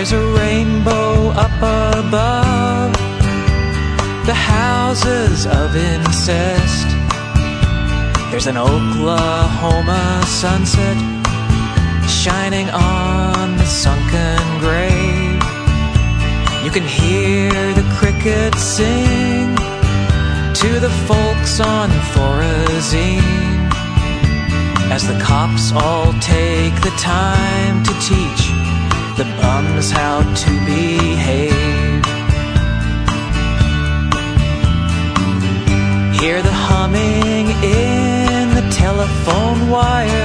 There's a rainbow up above the houses of incest. There's an Oklahoma sunset shining on the sunken grave. You can hear the crickets sing to the folks on Thorazine, as the cops all take the time to teach the bums how to behave. Hear the humming in the telephone wire